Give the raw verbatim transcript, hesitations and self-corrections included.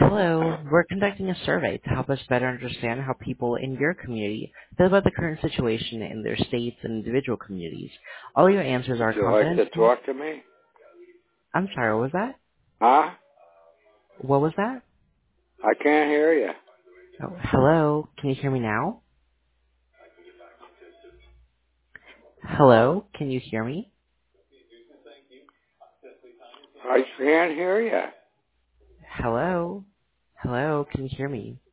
Hello, we're conducting a survey to help us better understand how people in your community feel about the current situation in their states and individual communities. All your answers Would are you like to confidential. talk to me? I'm sorry, what was that? Huh? What was that? I can't hear you. Oh, hello, can you hear me now? Hello, can you hear me? I can't hear you. Hello? Hello, can you hear me?